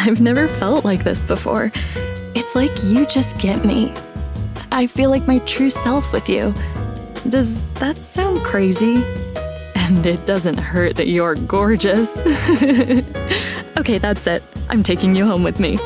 I've never felt like this before. It's like you just get me. I feel like my true self with you. Does that sound crazy? And it doesn't hurt that you're gorgeous. Okay, that's it. I'm taking you home with me.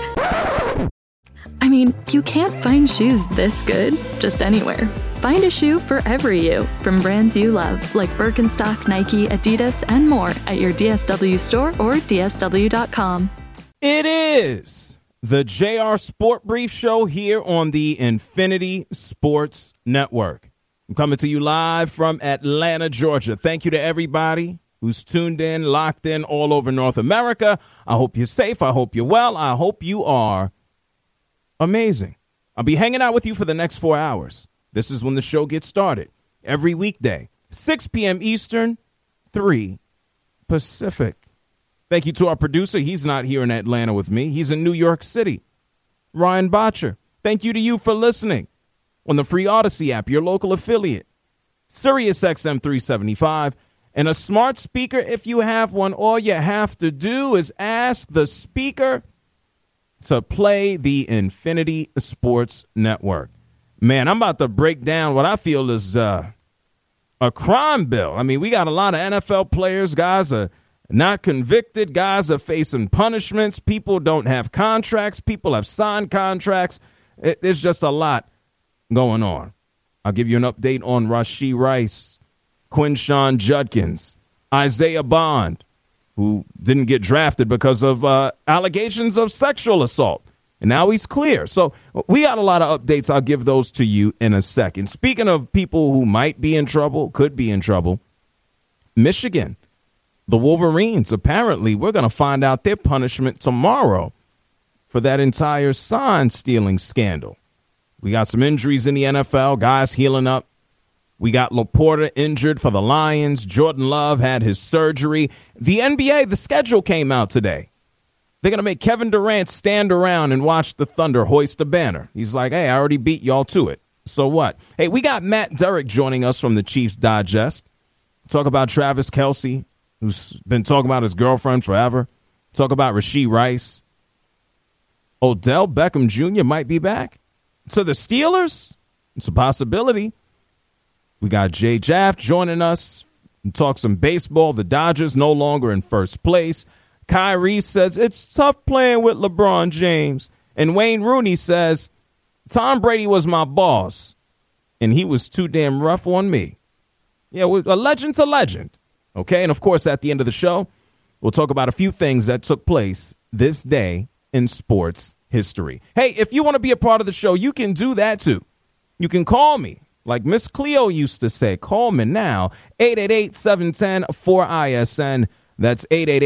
I mean, you can't find shoes this good just anywhere. Find a shoe for every you from brands you love, like Birkenstock, Nike, Adidas, and more at your DSW store or DSW.com. It is the JR Sport Brief Show here on the Infinity Sports Network. I'm coming to you live from Atlanta, Georgia. Thank you to everybody who's tuned in, locked in all over North America. I hope you're safe. I hope you're well. I hope you are amazing. I'll be hanging out with you for the next 4 hours. This is when the show gets started. Every weekday, 6 p.m. Eastern, 3 Pacific. Thank you to our producer. He's not here in Atlanta with me. He's in New York City. Ryan Botcher. Thank you to you for listening on the free Odyssey app, your local affiliate, Sirius XM 375, and a smart speaker. If you have one, all you have to do is ask the speaker to play the Infinity Sports Network. Man, I'm about to break down what I feel is a crime bill. I mean, we got a lot of NFL players. Guys are not convicted. Guys are facing punishments. People don't have contracts. People have signed contracts. There's just a lot going on. I'll give you an update on Rashee Rice, Quinshon Judkins, Isaiah Bond, who didn't get drafted because of allegations of sexual assault. And now he's clear. So we got a lot of updates. I'll give those to you in a second. Speaking of people who might be in trouble, could be in trouble, Michigan, the Wolverines, apparently we're going to find out their punishment tomorrow for that entire sign stealing scandal. We got some injuries in the NFL, guys healing up. We got Laporta injured for the Lions. Jordan Love had his surgery. The NBA, the schedule came out today. They're going to make Kevin Durant stand around and watch the Thunder hoist a banner. He's like, hey, I already beat y'all to it. So what? Hey, we got Matt Derrick joining us from the Chiefs Digest. Talk about Travis Kelce, who's been talking about his girlfriend forever. Talk about Rashee Rice. Odell Beckham Jr. might be back. So the Steelers, it's a possibility. We got Jay Jaff joining us and talk some baseball. The Dodgers no longer in first place. Kyrie says it's tough playing with LeBron James. And Wayne Rooney says Tom Brady was my boss, and he was too damn rough on me. Yeah, a legend to legend. Okay, and of course, at the end of the show, we'll talk about a few things that took place this day in sports history. Hey, if you want to be a part of the show, you can do that too. You can call me. Like Miss Cleo used to say, call me now, 888-710-4ISN. That's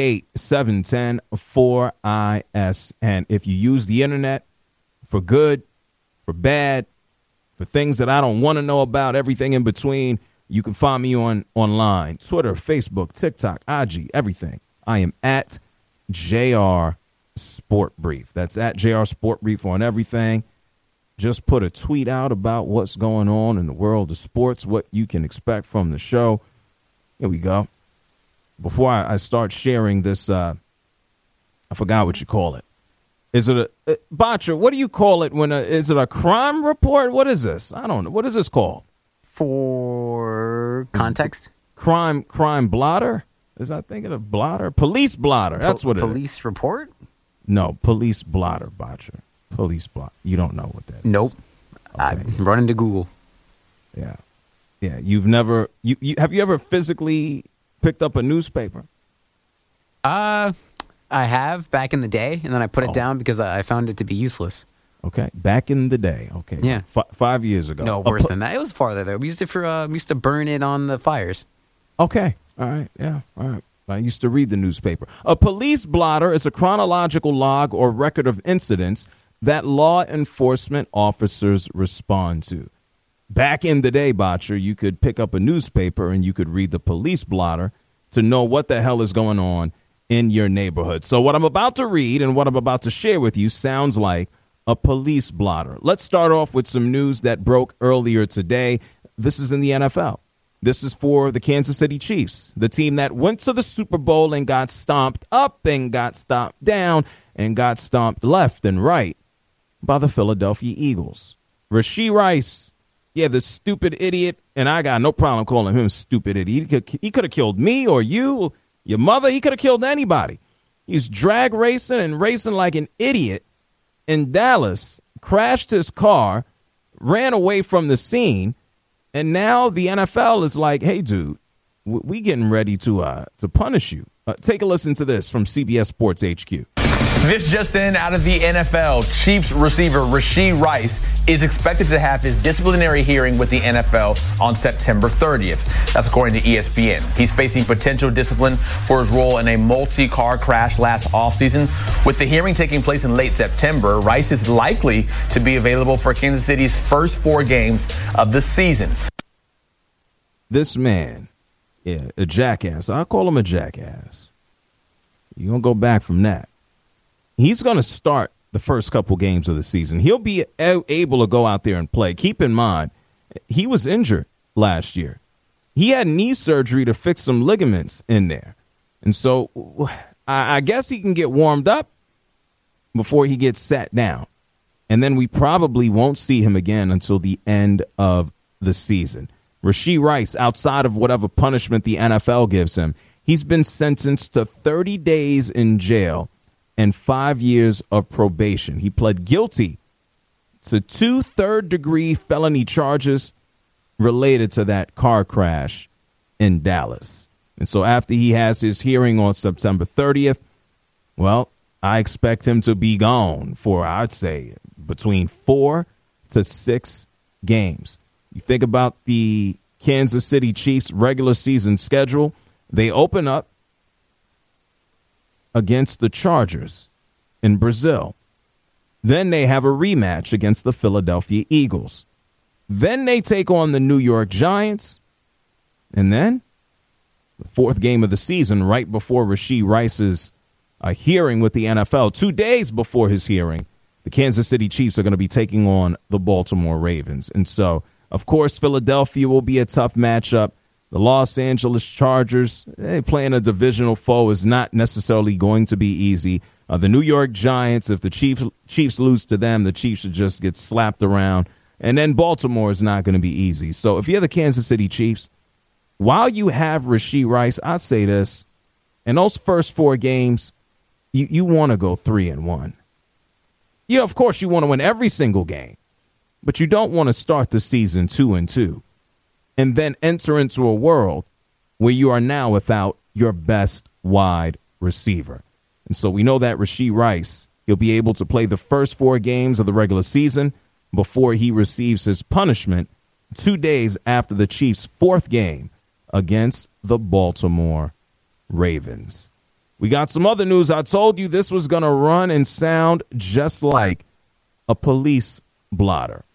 888-710-4ISN. If you use the internet for good, for bad, for things that I don't want to know about, everything in between, you can find me online, Twitter, Facebook, TikTok, IG, everything. I am at JR Sport Brief. That's at JR Sport Brief on everything. Just put a tweet out about what's going on in the world of sports, what you can expect from the show. Here we go. Before I start sharing this, I forgot what you call it. Is it a Botcher? What do you call it is it a crime report? What is this? I don't know. What is this called? For context? Crime blotter? Is I thinking of blotter? Police blotter. That's what it is. Police report? No, police blotter, Botcher. Police blotter. You don't know what that is. Nope. Okay. I'm running to Google. Yeah. Yeah. You've never have you ever physically picked up a newspaper? I have back in the day, and then I put it down because I found it to be useless. Okay, back in the day. Okay, yeah, 5 years ago. No, worse than that. It was farther though. We used to burn it on the fires. Okay, all right, yeah, all right. I used to read the newspaper. A police blotter is a chronological log or record of incidents that law enforcement officers respond to. Back in the day, Botcher, you could pick up a newspaper and you could read the police blotter to know what the hell is going on in your neighborhood. So what I'm about to read and what I'm about to share with you sounds like a police blotter. Let's start off with some news that broke earlier today. This is in the NFL. This is for the Kansas City Chiefs, the team that went to the Super Bowl and got stomped up and got stomped down and got stomped left and right by the Philadelphia Eagles. Rashee Rice, yeah, the stupid idiot, and I got no problem calling him stupid idiot. He could have killed me or you, your mother. He could have killed anybody. He's drag racing and racing like an idiot in Dallas, crashed his car, ran away from the scene, and now the NFL is like, hey, dude, we getting ready to punish you. Take a listen to this from CBS Sports HQ. This just in, out of the NFL, Chiefs receiver Rashee Rice is expected to have his disciplinary hearing with the NFL on September 30th. That's according to ESPN. He's facing potential discipline for his role in a multi-car crash last offseason. With the hearing taking place in late September, Rice is likely to be available for Kansas City's first 4 games of the season. This man, yeah, a jackass. I'll call him a jackass. You don't go back from that. He's going to start the first couple games of the season. He'll be able to go out there and play. Keep in mind, he was injured last year. He had knee surgery to fix some ligaments in there. And so I guess he can get warmed up before he gets sat down. And then we probably won't see him again until the end of the season. Rashee Rice, outside of whatever punishment the NFL gives him, he's been sentenced to 30 days in jail and 5 years of probation. He pled guilty to 2 third-degree felony charges related to that car crash in Dallas. And so after he has his hearing on September 30th, well, I expect him to be gone for, I'd say, between 4 to 6 games. You think about the Kansas City Chiefs regular season schedule, they open up against the Chargers in Brazil. Then they have a rematch against the Philadelphia Eagles. Then they take on the New York Giants. And then the 4th game of the season, right before Rashee Rice's hearing with the NFL, 2 days before his hearing, the Kansas City Chiefs are going to be taking on the Baltimore Ravens. And so, of course, Philadelphia will be a tough matchup. The Los Angeles Chargers, playing a divisional foe is not necessarily going to be easy. The New York Giants, if the Chiefs lose to them, the Chiefs should just get slapped around. And then Baltimore is not going to be easy. So if you're the Kansas City Chiefs, while you have Rashee Rice, I say this, in those first 4 games, you want to go 3-1. Yeah, of course, you want to win every single game, but you don't want to start the season 2-2. And then enter into a world where you are now without your best wide receiver. And so we know that Rashee Rice, he'll be able to play the first 4 games of the regular season before he receives his punishment 2 days after the Chiefs' 4th game against the Baltimore Ravens. We got some other news. I told you this was going to run and sound just like a police blotter.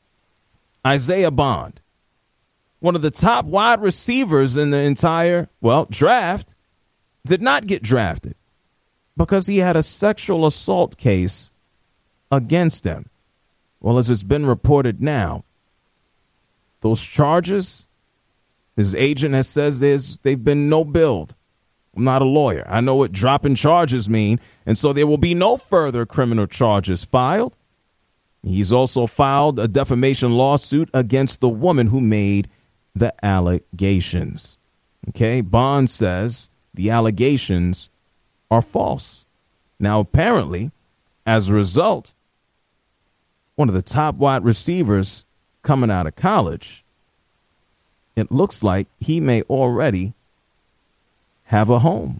Isaiah Bond, one of the top wide receivers in the entire, draft, did not get drafted because he had a sexual assault case against him. Well, as it's been reported now, those charges, his agent has says they've been no billed. I'm not a lawyer. I know what dropping charges mean, and so there will be no further criminal charges filed. He's also filed a defamation lawsuit against the woman who made the allegations. Okay, Bond says the allegations are false. Now, apparently, as a result, one of the top wide receivers coming out of college, it looks like he may already have a home.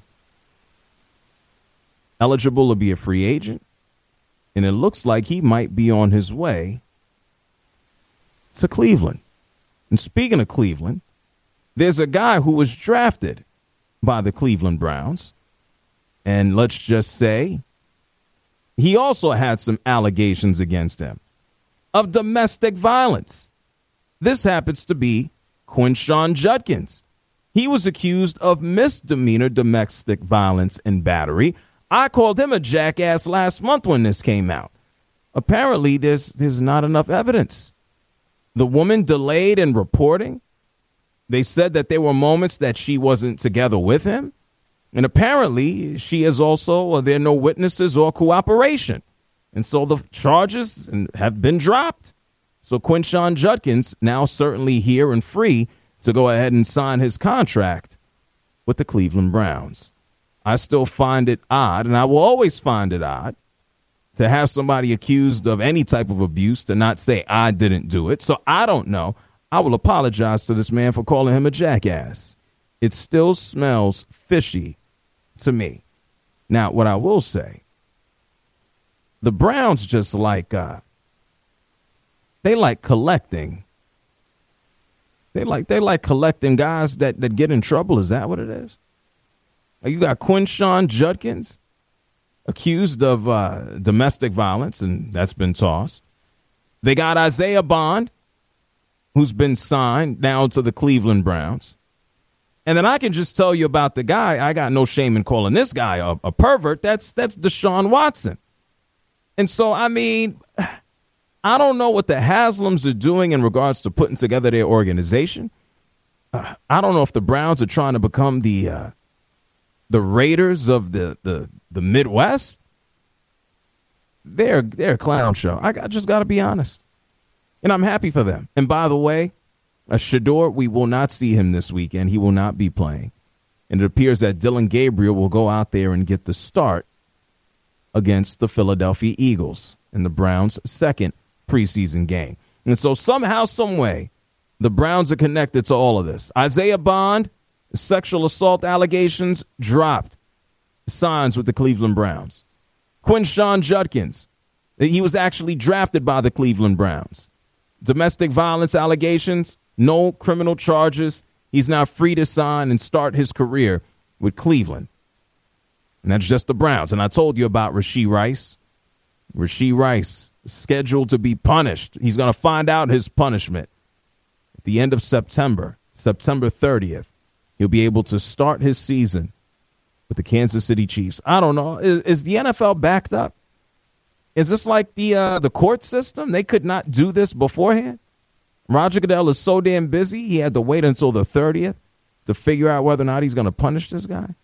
Eligible to be a free agent, and it looks like he might be on his way to Cleveland. And speaking of Cleveland, there's a guy who was drafted by the Cleveland Browns. And let's just say he also had some allegations against him of domestic violence. This happens to be Quinshon Judkins. He was accused of misdemeanor domestic violence and battery. I called him a jackass last month when this came out. Apparently, there's not enough evidence. The woman delayed in reporting. They said that there were moments that she wasn't together with him. And apparently she is also, there are no witnesses or cooperation. And so the charges have been dropped. So Quinshon Judkins now certainly here and free to go ahead and sign his contract with the Cleveland Browns. I still find it odd, and I will always find it odd, to have somebody accused of any type of abuse to not say, I didn't do it. So I don't know. I will apologize to this man for calling him a jackass. It still smells fishy to me. Now, what I will say, the Browns just like, they like collecting. They like collecting guys that get in trouble. Is that what it is? You got Quinshon Judkins accused of domestic violence, and that's been tossed. They got Isaiah Bond, who's been signed now to the Cleveland Browns. And then I can just tell you about the guy. I got no shame in calling this guy a pervert. That's Deshaun Watson. And so, I mean, I don't know what the Haslams are doing in regards to putting together their organization. I don't know if the Browns are trying to become the Raiders of the Midwest. They're a clown show. I just got to be honest. And I'm happy for them. And by the way, Shedeur, we will not see him this weekend. He will not be playing. And it appears that Dylan Gabriel will go out there and get the start against the Philadelphia Eagles in the Browns' second preseason game. And so somehow, some way, the Browns are connected to all of this. Isaiah Bond, sexual assault allegations dropped, signs with the Cleveland Browns. Quinshon Judkins, he was actually drafted by the Cleveland Browns. Domestic violence allegations, no criminal charges. He's now free to sign and start his career with Cleveland. And that's just the Browns. And I told you about Rashee Rice. Rashee Rice is scheduled to be punished. He's going to find out his punishment at the end of September 30th. He'll be able to start his season with the Kansas City Chiefs. I don't know. Is the NFL backed up? Is this like the court system? They could not do this beforehand? Roger Goodell is so damn busy, he had to wait until the 30th to figure out whether or not he's going to punish this guy?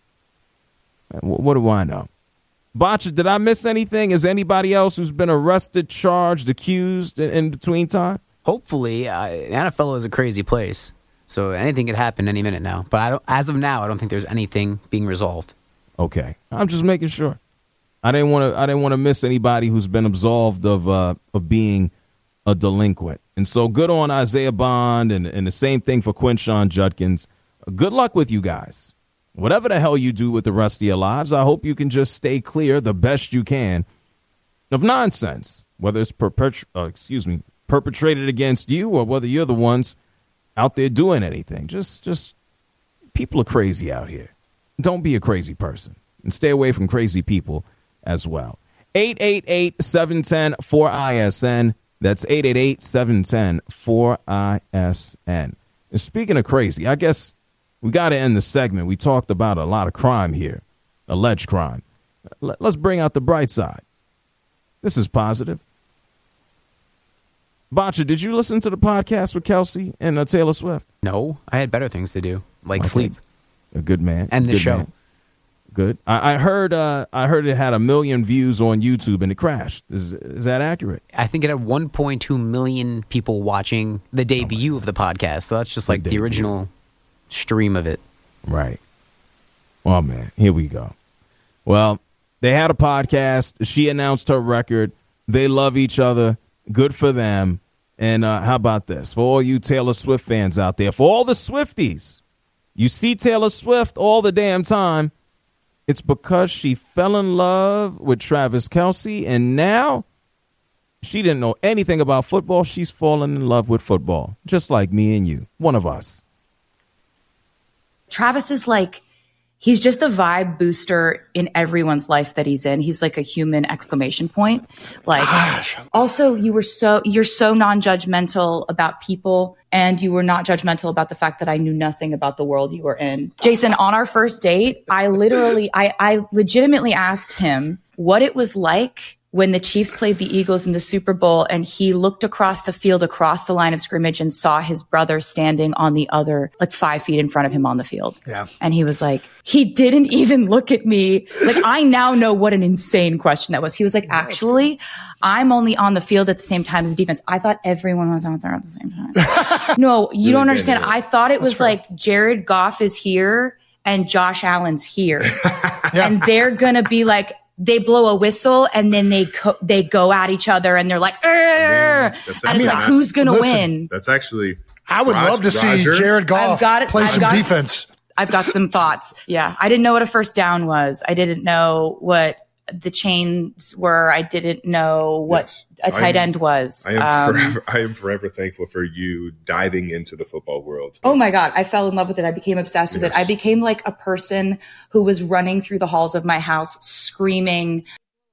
What do I know? Bacha, did I miss anything? Is anybody else who's been arrested, charged, accused in between time? Hopefully. NFL is a crazy place, so anything could happen any minute now. But as of now, I don't think there's anything being resolved. Okay. I'm just making sure. I didn't want to miss anybody who's been absolved of being a delinquent. And so good on Isaiah Bond and the same thing for Quinshon Judkins. Good luck with you guys. Whatever the hell you do with the rest of your lives, I hope you can just stay clear the best you can of nonsense, whether it's perpetrated against you or whether you're the ones out there doing anything. Just people are crazy out here. Don't be a crazy person and stay away from crazy people as well. 888-710-4ISN. That's 888-710-4ISN. And speaking of crazy, I guess we got to end the segment. We talked about a lot of crime here, alleged crime. Let's bring out the bright side. This is positive. Bacha, did you listen to the podcast with Kelsey and Taylor Swift? No, I had better things to do, like sleep. A good man. And the show. Man. Good. I heard it had 1 million views on YouTube and it crashed. Is that accurate? I think it had 1.2 million people watching the debut of the podcast. So that's just like the original stream of it. Right. Oh, man. Here we go. Well, they had a podcast. She announced her record. They love each other. Good for them. And how about this? For all you Taylor Swift fans out there, for all the Swifties, you see Taylor Swift all the damn time. It's because she fell in love with Travis Kelce, and now she didn't know anything about football. She's fallen in love with football, just like me and you, one of us. Travis is like, he's just a vibe booster in everyone's life that he's in. He's like a human exclamation point. Like, also, you're so non-judgmental about people, and you were not judgmental about the fact that I knew nothing about the world you were in. Jason, on our first date, I legitimately asked him what it was like when the Chiefs played the Eagles in the Super Bowl, and he looked across the field, across the line of scrimmage, and saw his brother standing on the other, like 5 feet in front of him on the field. Yeah. And he was like, he didn't even look at me. Like, I now know what an insane question that was. He was like, actually, I'm only on the field at the same time as the defense. I thought everyone was out there at the same time. No, you don't understand. I thought it was like Jared Goff is here and Josh Allen's here. And they're going to be like, they blow a whistle and then they go at each other and they're like, and it's like, who's going to win? That's actually, I would love to see Jared Goff play some defense. I've got some thoughts. Yeah. I didn't know what a first down was. I didn't know what the chains were. I didn't know what a tight end was. I am forever thankful for you diving into the football world. Oh my God. I fell in love with it. I became obsessed with it. I became like a person who was running through the halls of my house screaming.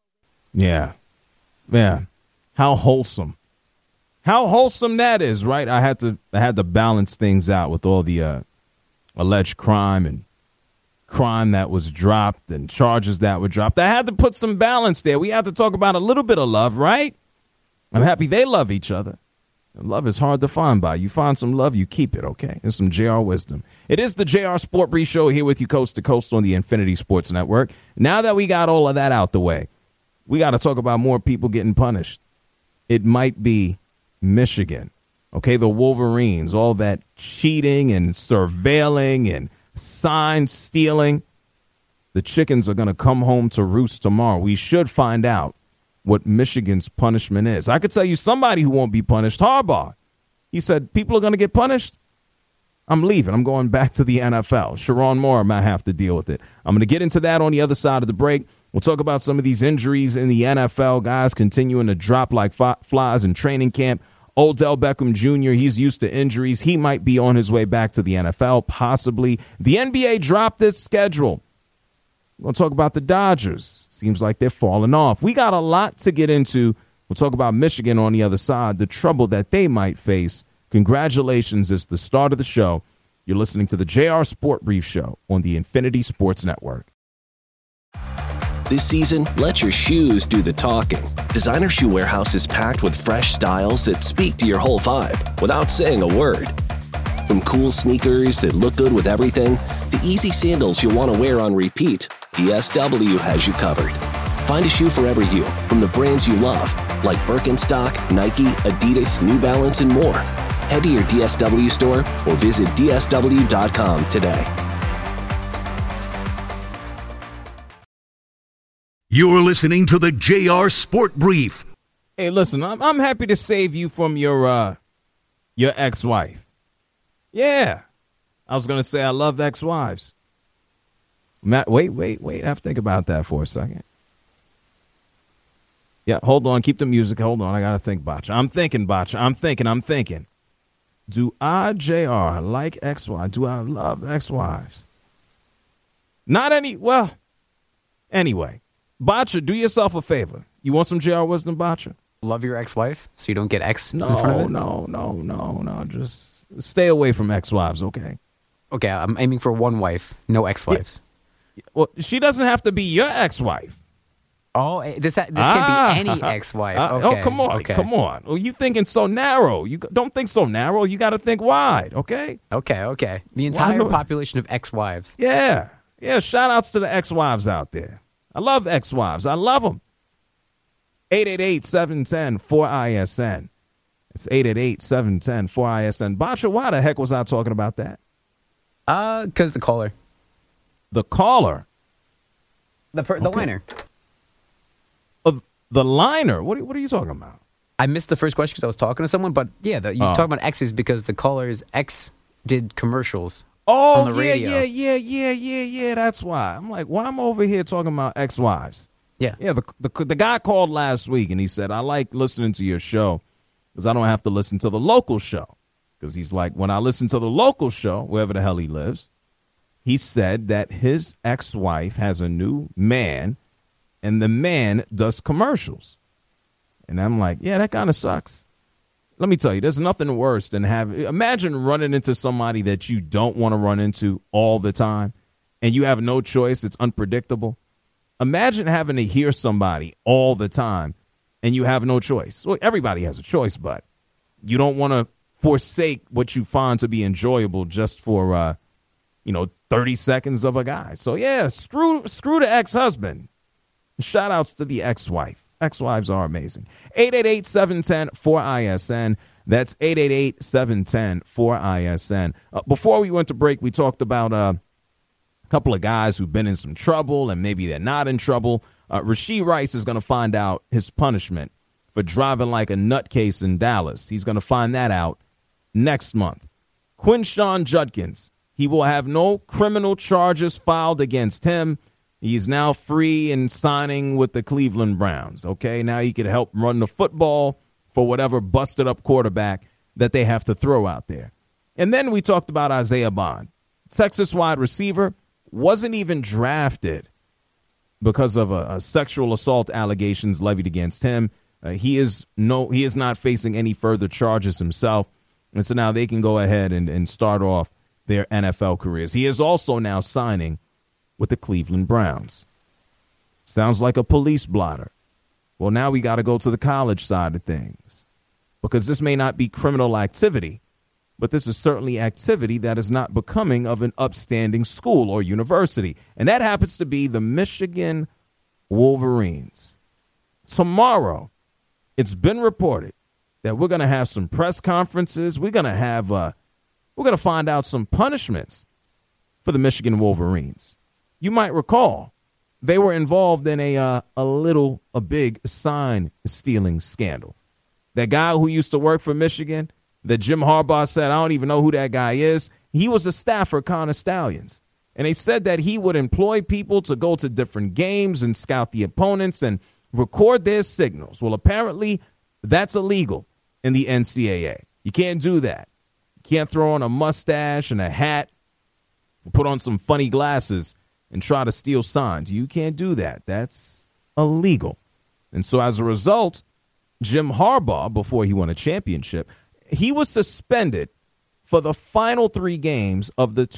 Yeah. Man, how wholesome. How wholesome that is, right? I had to balance things out with all the alleged crime and crime that was dropped and charges that were dropped. I had to put some balance there. We had to talk about a little bit of love, right? I'm happy they love each other. And love is hard to find by. You find some love, you keep it, okay? There's some JR wisdom. It is the JR Sport Brief Show here with you coast to coast on the Infinity Sports Network. Now that we got all of that out the way, we got to talk about more people getting punished. It might be Michigan, okay? The Wolverines, all that cheating and surveilling and sign stealing. The chickens are going to come home to roost tomorrow. We should find out what Michigan's punishment is. I could tell you somebody who won't be punished, Harbaugh. He said, people are going to get punished. I'm leaving. I'm going back to the NFL. Sharon Moore might have to deal with it. I'm going to get into that on the other side of the break. We'll talk about some of these injuries in the NFL. Guys continuing to drop like flies in training camp. Odell Beckham Jr., he's used to injuries. He might be on his way back to the NFL, possibly. The NBA dropped this schedule. We're going to talk about the Dodgers. Seems like they're falling off. We got a lot to get into. We'll talk about Michigan on the other side, the trouble that they might face. Congratulations. It's the start of the show. You're listening to the JR Sport Brief Show on the Infinity Sports Network. This season, let your shoes do the talking. Designer Shoe Warehouse is packed with fresh styles that speak to your whole vibe without saying a word. From cool sneakers that look good with everything, to easy sandals you'll want to wear on repeat, DSW has you covered. Find a shoe for every you from the brands you love, like Birkenstock, Nike, Adidas, New Balance, and more. Head to your DSW store or visit DSW.com today. You're listening to the JR Sport Brief. Hey, listen, I'm happy to save you from your ex-wife. Yeah. I was going to say I love ex-wives. Matt, wait. I have to think about that for a second. Yeah, hold on. Keep the music. Hold on. I got to think, Botcha. I'm thinking. Do I, JR, like ex-wives? Do I love ex-wives? Not any. Well, anyway. Botcha, do yourself a favor. You want some JR wisdom, Botcha? Love your ex-wife so you don't get ex in front of it? No. Just stay away from ex-wives, okay? Okay, I'm aiming for one wife, no ex-wives. Yeah. Well, she doesn't have to be your ex-wife. Oh, this can't be any ex-wife. Okay. Oh, come on. Well, you thinking so narrow. You don't think so narrow. You got to think wide, okay? Okay. The entire population of ex-wives. Yeah, shout outs to the ex-wives out there. I love ex-wives. I love them. 888-710-4ISN. It's 888-710-4ISN. Botcha, why the heck was I talking about that? Because the caller. The caller? The liner. The liner? What are you talking about? I missed the first question because I was talking to someone, but yeah, you talk about exes because the caller's ex did commercials. Oh, on the radio. Yeah. That's why. I'm like, why am I over here talking about ex-wives? Yeah. Yeah, the guy called last week, and he said, I like listening to your show because I don't have to listen to the local show. Because he's like, when I listen to the local show, wherever the hell he lives, he said that his ex-wife has a new man, and the man does commercials. And I'm like, yeah, that kind of sucks. Let me tell you, there's nothing worse than imagine running into somebody that you don't want to run into all the time and you have no choice. It's unpredictable. Imagine having to hear somebody all the time and you have no choice. Well, everybody has a choice, but you don't want to forsake what you find to be enjoyable just for, 30 seconds of a guy. So, yeah, screw the ex-husband. Shout outs to the ex-wife. Ex-wives are amazing. 888-710-4ISN. That's 888-710-4ISN. Before we went to break, we talked about a couple of guys who've been in some trouble and maybe they're not in trouble. Rashee Rice is going to find out his punishment for driving like a nutcase in Dallas. He's going to find that out next month. Quinshon Judkins, he will have no criminal charges filed against him. He's now free and signing with the Cleveland Browns. Okay, now he can help run the football for whatever busted up quarterback that they have to throw out there. And then we talked about Isaiah Bond, Texas wide receiver, wasn't even drafted because of a sexual assault allegations levied against him. He is not facing any further charges himself. And so now they can go ahead and start off their NFL careers. He is also now signing with the Cleveland Browns. Sounds like a police blotter. Well, now we got to go to the college side of things, because this may not be criminal activity, but this is certainly activity that is not becoming of an upstanding school or university. And that happens to be the Michigan Wolverines. Tomorrow, it's been reported that we're going to have some press conferences. We're going to find out some punishments for the Michigan Wolverines. You might recall they were involved in a big sign stealing scandal. That guy who used to work for Michigan, that Jim Harbaugh said, I don't even know who that guy is. He was a staffer, Connor Stallions. And they said that he would employ people to go to different games and scout the opponents and record their signals. Well, apparently that's illegal in the NCAA. You can't do that. You can't throw on a mustache and a hat, put on some funny glasses, and try to steal signs. You can't do that. That's illegal. And so as a result, Jim Harbaugh, before he won a championship, he was suspended for the final 3 games of the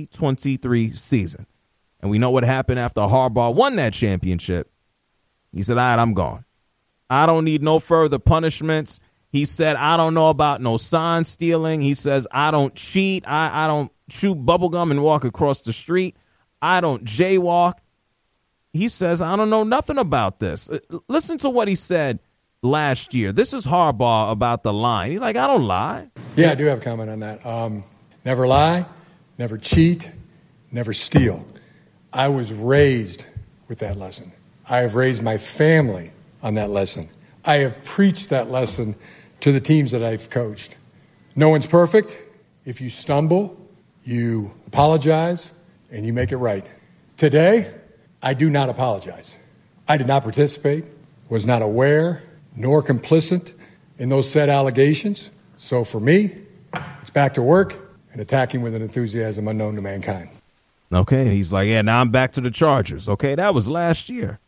2023 season. And we know what happened after Harbaugh won that championship. He said, all right, I'm gone. I don't need no further punishments. He said, I don't know about no sign stealing. He says, I don't cheat. I don't chew bubblegum and walk across the street. I don't jaywalk. He says, I don't know nothing about this. Listen to what he said last year. This is Harbaugh about the line. He's like, I don't lie. Yeah, I do have a comment on that. Never lie, never cheat, never steal. I was raised with that lesson. I have raised my family on that lesson. I have preached that lesson to the teams that I've coached. No one's perfect. If you stumble, you apologize, and you make it right. Today, I do not apologize. I did not participate, was not aware, nor complicit in those said allegations. So for me, it's back to work and attacking with an enthusiasm unknown to mankind. Okay, he's like, yeah, now I'm back to the Chargers. Okay, that was last year.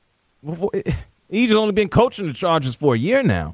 He's only been coaching the Chargers for a year now.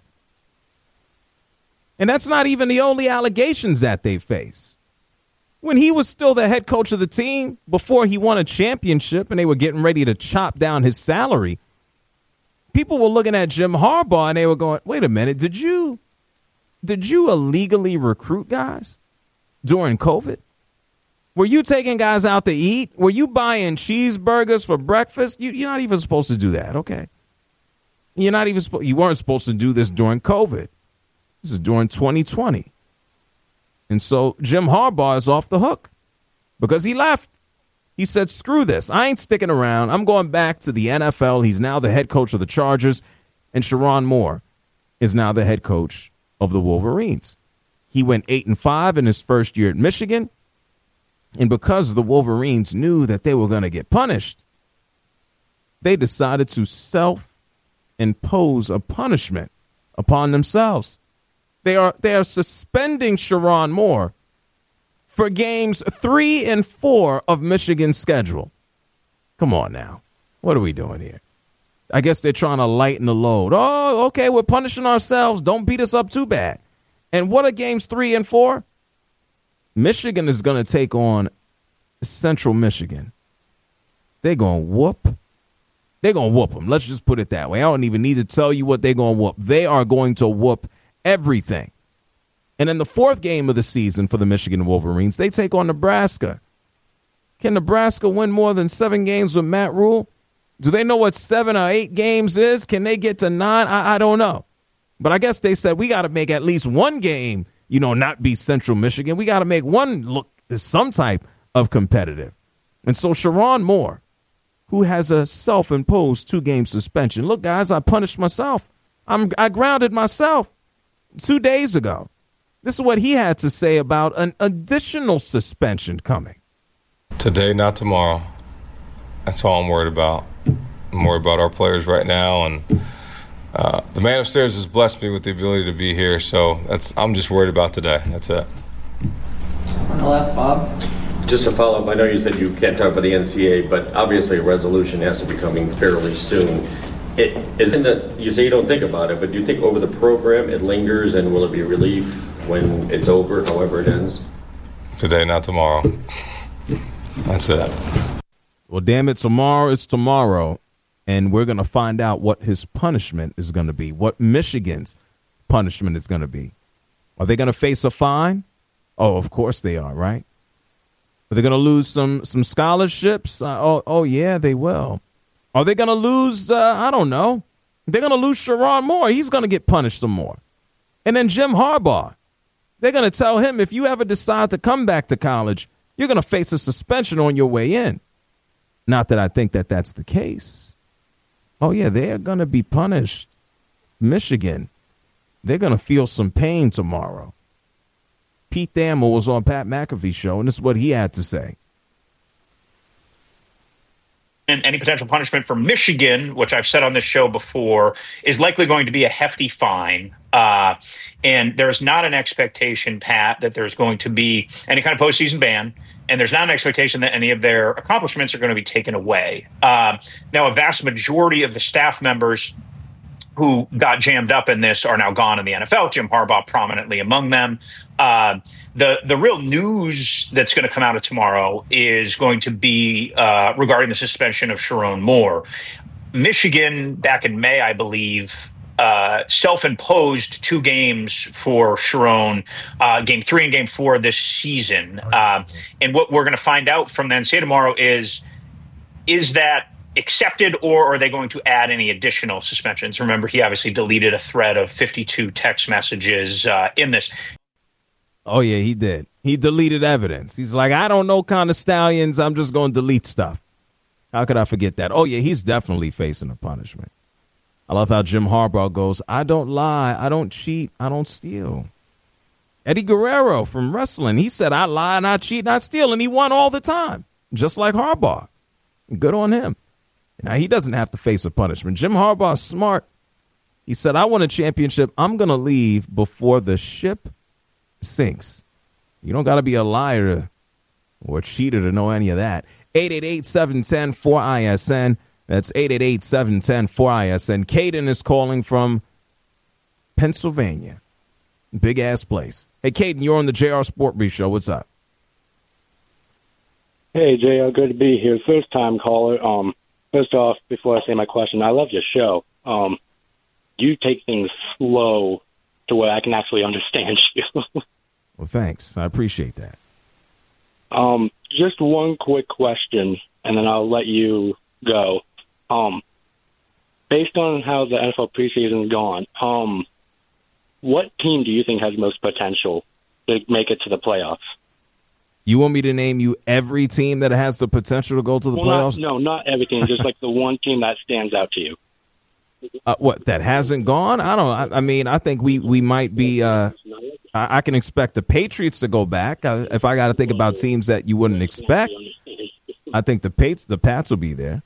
And that's not even the only allegations that they face. When he was still the head coach of the team, before he won a championship and they were getting ready to chop down his salary, people were looking at Jim Harbaugh and they were going, wait a minute, did you illegally recruit guys during COVID? Were you taking guys out to eat? Were you buying cheeseburgers for breakfast? You're not even supposed to do that, okay? You weren't supposed to do this during COVID. This is during 2020. And so Jim Harbaugh is off the hook because he left. He said, screw this. I ain't sticking around. I'm going back to the NFL. He's now the head coach of the Chargers. And Sherrone Moore is now the head coach of the Wolverines. He went 8-5 in his first year at Michigan. And because the Wolverines knew that they were going to get punished, they decided to self-impose a punishment upon themselves. They are suspending Sherrone Moore for games 3 and 4 of Michigan's schedule. Come on now. What are we doing here? I guess they're trying to lighten the load. Oh, okay, we're punishing ourselves. Don't beat us up too bad. And what are games 3 and 4? Michigan is going to take on Central Michigan. They're going to whoop They're going to whoop them. Let's just put it that way. I don't even need to tell you what they're going to whoop. They are going to whoop everything. And in the fourth game of the season for the Michigan Wolverines, they take on Nebraska. Can Nebraska win more than 7 games with Matt Rule? Do they know what 7 or 8 games is? Can they get to 9? I don't know. But I guess they said we got to make at least one game, not be Central Michigan. We got to make one look some type of competitive. And so Sherrone Moore, who has a self-imposed 2-game suspension. Look, guys, I punished myself. I grounded myself 2 days ago. This is what he had to say about an additional suspension coming. Today, not tomorrow. That's all I'm worried about. I'm worried about our players right now, and the man upstairs has blessed me with the ability to be here, so I'm just worried about today. That's it. On the left, Bob. Just to follow up, I know you said you can't talk about the NCAA, but obviously a resolution has to be coming fairly soon. You say you don't think about it, but do you think over the program it lingers, and will it be relief when it's over, however it ends? Today, not tomorrow. That's it. Well, damn it, tomorrow is tomorrow, and we're going to find out what his punishment is going to be, what Michigan's punishment is going to be. Are they going to face a fine? Oh, of course they are, right? Are they going to lose some scholarships? Yeah, they will. Are they going to lose, I don't know. They're going to lose Sherrone Moore. He's going to get punished some more. And then Jim Harbaugh. They're going to tell him, if you ever decide to come back to college, you're going to face a suspension on your way in. Not that I think that that's the case. Oh, yeah, they're going to be punished. Michigan, they're going to feel some pain tomorrow. Pete Thamel was on Pat McAfee's show, and this is what he had to say. And any potential punishment for Michigan, which I've said on this show before, is likely going to be a hefty fine. And there's not an expectation, Pat, that there's going to be any kind of postseason ban. And there's not an expectation that any of their accomplishments are going to be taken away. Now, a vast majority of the staff members who got jammed up in this are now gone in the NFL, Jim Harbaugh prominently among them. The real news that's going to come out of tomorrow is going to be regarding the suspension of Sherrone Moore. Michigan, back in May, I believe, self-imposed 2 games for Sherrone, Game 3 and Game 4 this season. And what we're going to find out from the NCAA tomorrow is that accepted, or are they going to add any additional suspensions? Remember, he obviously deleted a thread of 52 text messages in this. Oh, yeah, he did. He deleted evidence. He's like, I don't know kind of stallions. I'm just going to delete stuff. How could I forget that? Oh, yeah, he's definitely facing a punishment. I love how Jim Harbaugh goes, I don't lie, I don't cheat, I don't steal. Eddie Guerrero from wrestling, he said, I lie and I cheat and I steal, and he won all the time, just like Harbaugh. Good on him. Now, he doesn't have to face a punishment. Jim Harbaugh's smart. He said, I won a championship. I'm going to leave before the ship sinks. You don't got to be a liar or a cheater to know any of that. 888-710-4ISN. That's 888-710-4ISN. Caden is calling from Pennsylvania. Big-ass place. Hey, Caden, you're on the JR Sport Brief Show. What's up? Hey, JR, good to be here. First-time caller. First off, before I say my question, I love your show. You take things slow to where I can actually understand you. Well, thanks. I appreciate that. Just one quick question, and then I'll let you go. Based on how the NFL preseason has gone, what team do you think has most potential to make it to the playoffs? You want me to name you every team that has the potential to go to the playoffs? Not everything. Just like the one team that stands out to you. What, that hasn't gone? I mean, I think we might be. I can expect the Patriots to go back. If I got to think about teams that you wouldn't expect, I think the Pats will be there.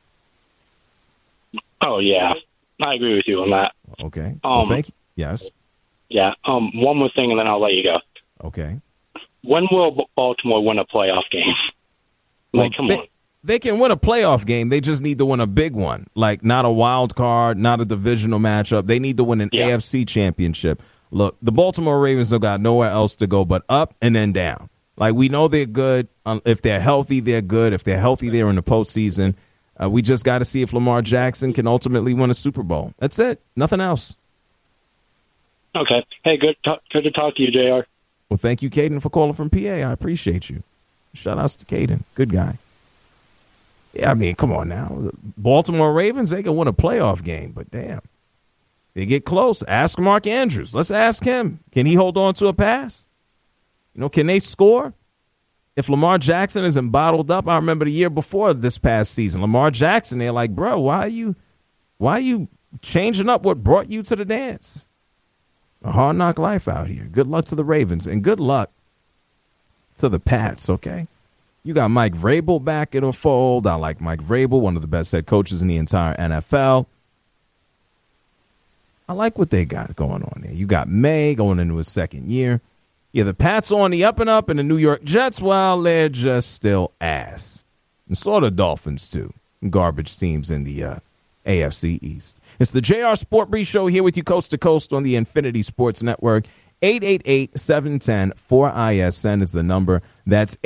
Oh yeah, I agree with you on that. Okay. Well, thank you. Yes. Yeah. One more thing, and then I'll let you go. Okay. When will Baltimore win a playoff game? Come on. They can win a playoff game. They just need to win a big one, like not a wild card, not a divisional matchup. They need to win an AFC championship. Look, the Baltimore Ravens have got nowhere else to go but up and then down. Like, we know they're good. If they're healthy, they're good. If they're healthy, they're in the postseason. We just got to see if Lamar Jackson can ultimately win a Super Bowl. That's it. Nothing else. Okay. Hey, good to talk to you, JR. Well, thank you, Caden, for calling from PA. I appreciate you. Shout outs to Caden. Good guy. Yeah, I mean, come on now. The Baltimore Ravens, they can win a playoff game, but damn. They get close. Ask Mark Andrews. Let's ask him. Can he hold on to a pass? Can they score? If Lamar Jackson isn't bottled up, I remember the year before this past season, Lamar Jackson, they're like, bro, why are you changing up what brought you to the dance? A hard knock life out here. Good luck to the Ravens, and good luck to the Pats, okay? You got Mike Vrabel back in the fold. I like Mike Vrabel, one of the best head coaches in the entire NFL. I like what they got going on there. You got May going into his second year. Yeah, the Pats on the up and up, and the New York Jets, well, they're just still ass. And so are the Dolphins, too. Garbage teams in the AFC East. It's the JR Sport Brief Show here with you coast to coast on the Infinity Sports Network. 888-710-4ISN is the number. That's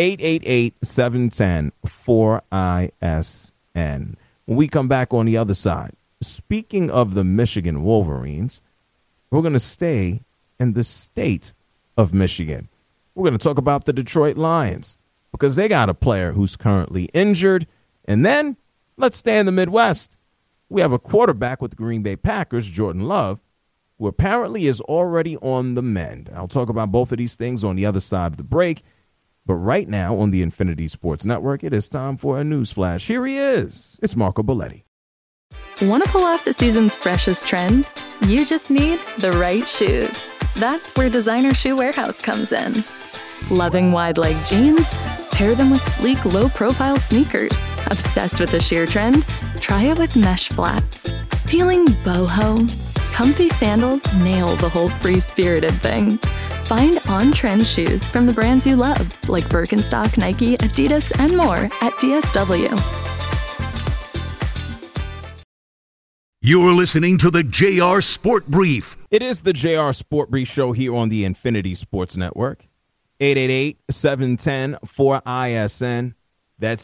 888-710-4ISN. When we come back on the other side, speaking of the Michigan Wolverines, we're going to stay in the state of Michigan. We're going to talk about the Detroit Lions because they got a player who's currently injured. And then let's stay in the Midwest. We have a quarterback with the Green Bay Packers, Jordan Love, who apparently is already on the mend. I'll talk about both of these things on the other side of the break. But right now on the Infinity Sports Network, it is time for a news flash. Here he is. It's Marco Belletti. Want to pull off the season's freshest trends? You just need the right shoes. That's where Designer Shoe Warehouse comes in. Loving wide-leg jeans? Pair them with sleek, low-profile sneakers. Obsessed with the sheer trend? Try it with mesh flats. Feeling boho? Comfy sandals nail the whole free-spirited thing. Find on-trend shoes from the brands you love, like Birkenstock, Nike, Adidas, and more at DSW. You're listening to the JR Sport Brief. It is the JR Sport Brief Show here on the Infinity Sports Network. 888-710-4ISN. That's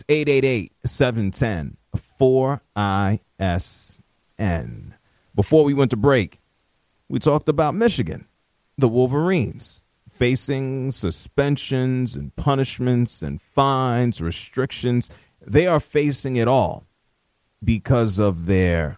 888-710-4ISN. Before we went to break, we talked about Michigan, the Wolverines, facing suspensions and punishments and fines, restrictions. They are facing it all because of their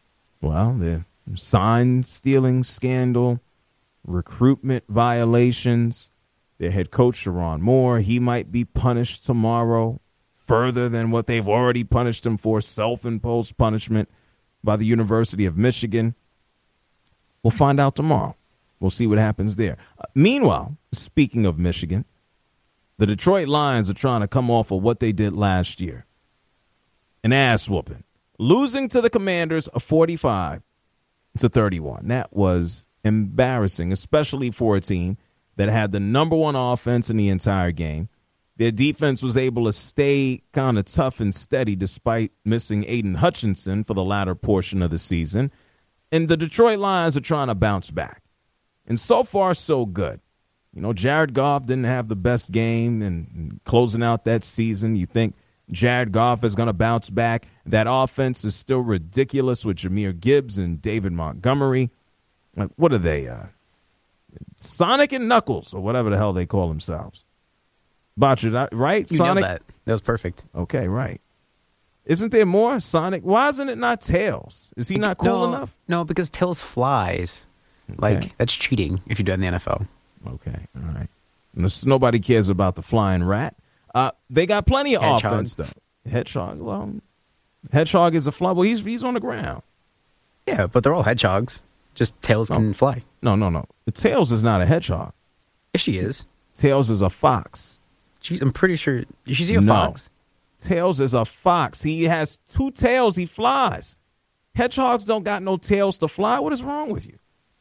sign stealing scandal, recruitment violations. Their head coach, Sharon Moore, he might be punished tomorrow further than what they've already punished him for, self-imposed punishment by the University of Michigan. We'll find out tomorrow. We'll see what happens there. Meanwhile, speaking of Michigan, the Detroit Lions are trying to come off of what they did last year. An ass whooping. Losing to the Commanders 45-31. That was embarrassing, especially for a team that had the number one offense in the entire game. Their defense was able to stay kind of tough and steady despite missing Aiden Hutchinson for the latter portion of the season. And the Detroit Lions are trying to bounce back. And so far, so good. Jared Goff didn't have the best game and closing out that season. You think Jared Goff is going to bounce back. That offense is still ridiculous with Jahmyr Gibbs and David Montgomery. What are they? Sonic and Knuckles, or whatever the hell they call themselves. Botcha, right? You Sonic. know that. That was perfect. Okay, right. Isn't there more Sonic? Why isn't it not Tails? Is he not cool enough? No, because Tails flies. Okay. That's cheating if you do it in the NFL. Okay, all right. Nobody cares about the flying rat. They got plenty of offense, though. Hedgehog, Hedgehog is a fly. Well, he's on the ground. Yeah, but they're all hedgehogs. Just Tails can fly. No. Tails is not a hedgehog. Yes, she is. Tails is a fox. I'm pretty sure. She's a fox. Tails is a fox. He has two tails. He flies. Hedgehogs don't got no tails to fly. What is wrong with you?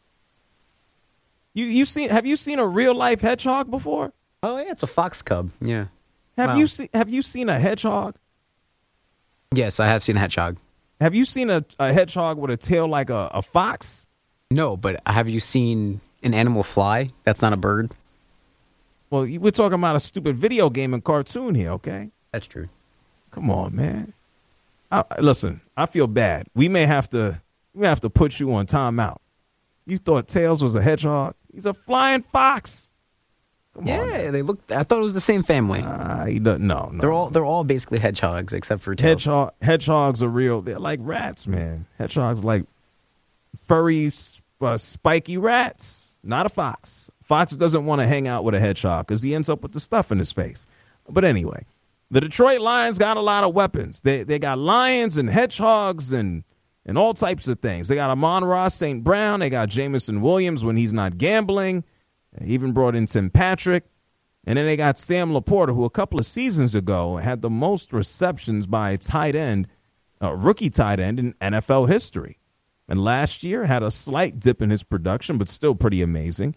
Have you seen a real life hedgehog before? Oh yeah, it's a fox cub. Yeah. Have you seen a hedgehog? Yes, I have seen a hedgehog. Have you seen a hedgehog with a tail like a fox? No, but have you seen an animal fly? That's not a bird. Well, we're talking about a stupid video game and cartoon here, okay? That's true. Come on, man. Listen, I feel bad. We may have to put you on timeout. You thought Tails was a hedgehog? He's a flying fox. Come on. They look. I thought it was the same family. No. They're all basically hedgehogs except for Tails. Hedgehogs are real. They're like rats, man. Hedgehogs like furry, spiky rats. Not a fox. Fox doesn't want to hang out with a hedgehog because he ends up with the stuff in his face. But anyway, the Detroit Lions got a lot of weapons. They got lions and hedgehogs and all types of things. They got Amon-Ra St. Brown. They got Jameson Williams when he's not gambling. They even brought in Tim Patrick. And then they got Sam Laporta, who a couple of seasons ago had the most receptions by a tight end, rookie tight end in NFL history. And last year had a slight dip in his production, but still pretty amazing.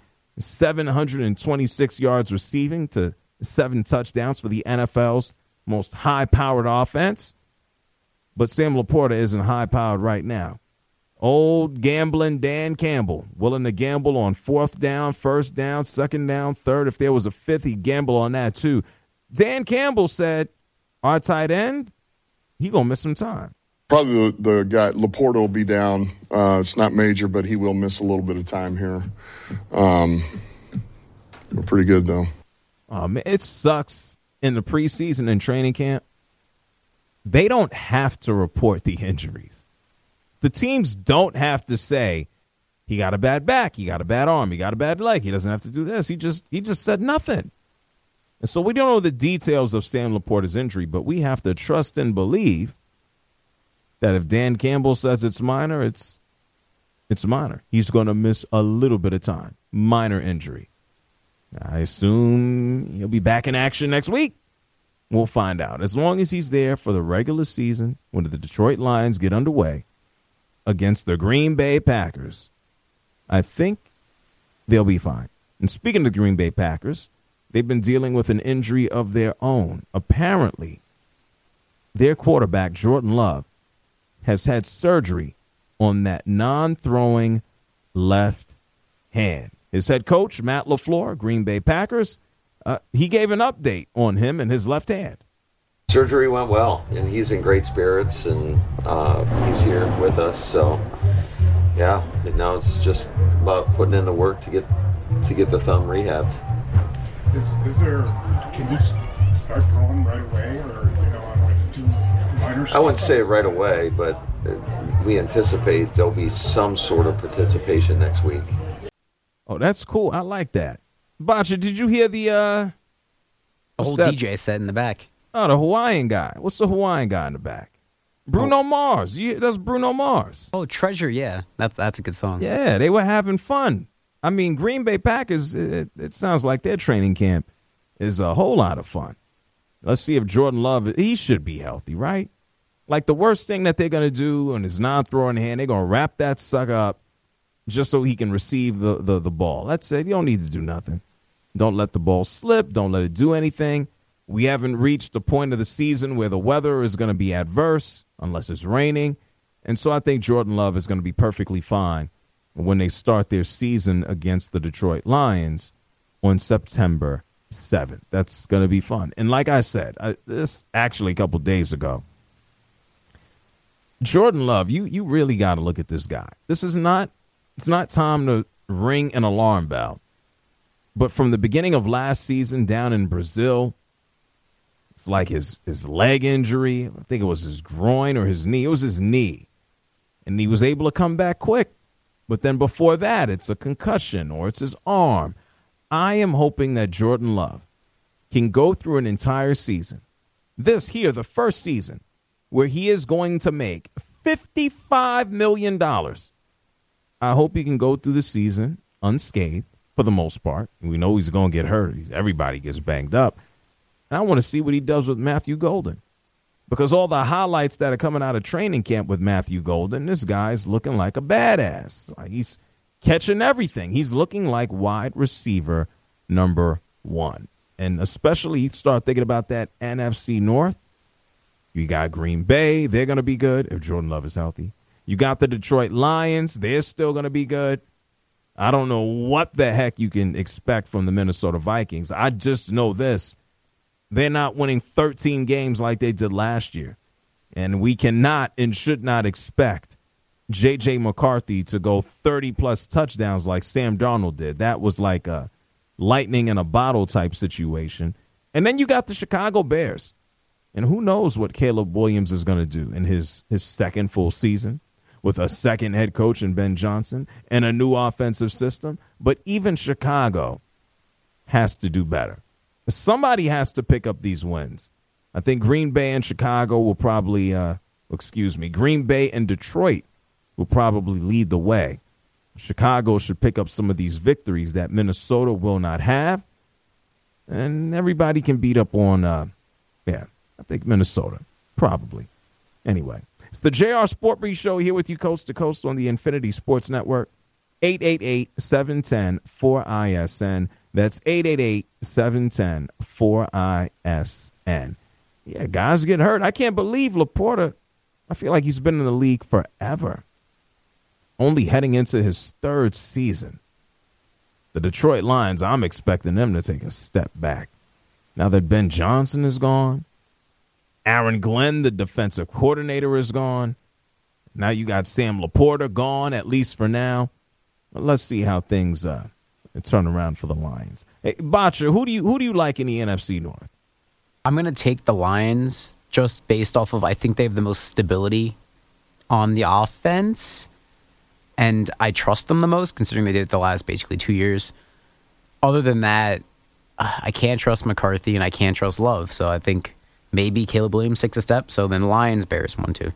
726 yards receiving to 7 touchdowns for the NFL's most high-powered offense. But Sam Laporta isn't high-powered right now. Old gambling Dan Campbell, willing to gamble on 4th down, 1st down, 2nd down, 3rd. If there was a 5th, he'd gamble on that too. Dan Campbell said, our tight end, he going to miss some time. Probably the guy, Laporta, will be down. It's not major, but he will miss a little bit of time here. We're pretty good, though. Man, it sucks in the preseason and training camp. They don't have to report the injuries. The teams don't have to say, he got a bad back, he got a bad arm, he got a bad leg. He doesn't have to do this. He just said nothing. And so we don't know the details of Sam Laporta's injury, but we have to trust and believe that if Dan Campbell says it's minor, it's minor. He's going to miss a little bit of time. Minor injury. I assume he'll be back in action next week. We'll find out. As long as he's there for the regular season, when the Detroit Lions get underway against the Green Bay Packers, I think they'll be fine. And speaking of the Green Bay Packers, they've been dealing with an injury of their own. Apparently, their quarterback, Jordan Love, has had surgery on that non-throwing left hand. His head coach, Matt LaFleur, Green Bay Packers, he gave an update on him and his left hand. Surgery went well, and he's in great spirits, and he's here with us. So, yeah, now it's just about putting in the work to get the thumb rehabbed. Can you start throwing right away, or on like 2 minor stuff? I wouldn't say right away, but we anticipate there'll be some sort of participation next week. Oh, that's cool. I like that. Bacha, did you hear the old DJ set in the back? Oh, the Hawaiian guy. What's the Hawaiian guy in the back? Bruno Mars. That's Bruno Mars. Oh, Treasure, yeah. That's a good song. Yeah, they were having fun. I mean, Green Bay Packers, it sounds like their training camp is a whole lot of fun. Let's see if Jordan Love, he should be healthy, right? Like the worst thing that they're going to do on his non-throwing hand, they're going to wrap that sucker up just so he can receive the ball. That's it. You don't need to do nothing. Don't let the ball slip. Don't let it do anything. We haven't reached the point of the season where the weather is going to be adverse unless it's raining. And so I think Jordan Love is going to be perfectly fine when they start their season against the Detroit Lions on September 7th. That's going to be fun. And like I said, this actually a couple days ago, Jordan Love, you really got to look at this guy. It's not time to ring an alarm bell. But from the beginning of last season down in Brazil, it's like his leg injury. I think it was his groin or his knee. It was his knee. And he was able to come back quick. But then before that, it's a concussion or it's his arm. I am hoping that Jordan Love can go through an entire season. This here, the first season, where he is going to make $55 million. I hope he can go through the season unscathed for the most part. We know he's going to get hurt. Everybody gets banged up. And I want to see what he does with Matthew Golden. Because all the highlights that are coming out of training camp with Matthew Golden, this guy's looking like a badass. Like he's catching everything. He's looking like wide receiver number 1. And especially you start thinking about that NFC North. You got Green Bay. They're going to be good if Jordan Love is healthy. You got the Detroit Lions. They're still going to be good. I don't know what the heck you can expect from the Minnesota Vikings. I just know this. They're not winning 13 games like they did last year. And we cannot and should not expect J.J. McCarthy to go 30-plus touchdowns like Sam Darnold did. That was like a lightning in a bottle type situation. And then you got the Chicago Bears. And who knows what Caleb Williams is going to do in his second full season with a second head coach in Ben Johnson and a new offensive system. But even Chicago has to do better. Somebody has to pick up these wins. I think Green Bay and Chicago will probably, Green Bay and Detroit will probably lead the way. Chicago should pick up some of these victories that Minnesota will not have. And everybody can beat up on, I think Minnesota, probably. Anyway, it's the JR Sport Brief Show here with you coast to coast on the Infinity Sports Network. 888-710-4ISN. That's 888-710-4ISN. Yeah, guys get hurt. I can't believe Laporta, I feel like he's been in the league forever. Only heading into his third season. The Detroit Lions, I'm expecting them to take a step back. Now that Ben Johnson is gone, Aaron Glenn, the defensive coordinator, is gone. Now you got Sam Laporta gone, at least for now. But let's see how things turn around for the Lions. Hey, Botcher, who do you like in the NFC North? I'm going to take the Lions just based off of I think they have the most stability on the offense. And I trust them the most, considering they did it the last basically 2 years. Other than that, I can't trust McCarthy and I can't trust Love. So I think maybe Caleb Williams takes a step. So then Lions, Bears, 1-2.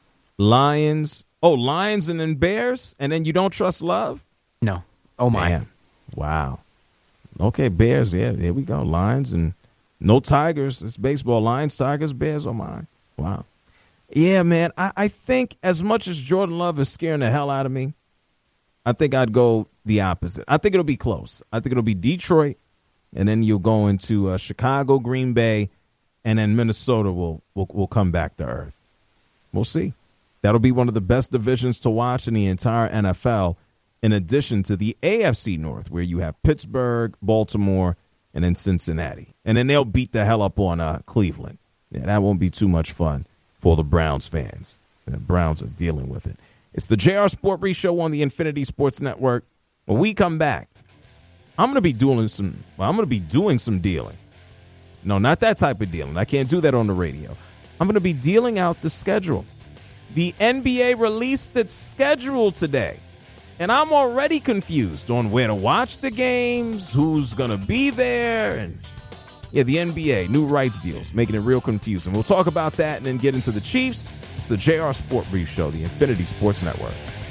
Lions and then Bears? And then you don't trust Love? No. Oh, my. Man. Wow. Okay, Bears. Yeah, here we go. Lions and no Tigers. It's baseball. Lions, Tigers, Bears. Oh, my. Wow. Yeah, man, I think as much as Jordan Love is scaring the hell out of me, I think I'd go the opposite. I think it'll be close. I think it'll be Detroit, and then you'll go into Chicago, Green Bay, and then Minnesota will come back to earth. We'll see. That'll be one of the best divisions to watch in the entire NFL, in addition to the AFC North, where you have Pittsburgh, Baltimore, and then Cincinnati. And then they'll beat the hell up on Cleveland. Yeah, that won't be too much fun for the Browns fans. The Browns are dealing with it. It's the JR Sport Brief Show on the Infinity Sports Network. When we come back, I'm going to be doing some dealing. No, not that type of dealing. I can't do that on the radio. I'm going to be dealing out the schedule. The NBA released its schedule today, and I'm already confused on where to watch the games, who's going to be there, and yeah, the NBA, new rights deals, making it real confusing. We'll talk about that and then get into the Chiefs. It's the JR Sport Brief Show, the Infinity Sports Network.